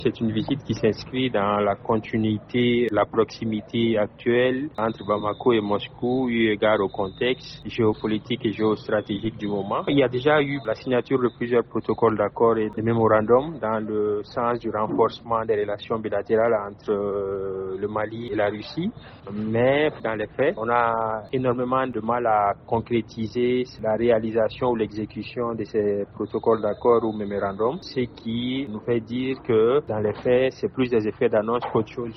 C'est une visite qui s'inscrit dans la continuité, la proximité actuelle entre Bamako et Moscou, eu égard au contexte géopolitique et géostratégique du moment. Il y a déjà eu la signature de plusieurs protocoles d'accord et de mémorandums dans le sens du renforcement des relations bilatérales entre le Mali et la Russie. Mais dans les faits, on a énormément de mal à concrétiser la réalisation ou l'exécution de ces protocoles d'accord ou mémorandums, ce qui nous fait dire que dans les faits, c'est plus des effets d'annonce qu'autre chose.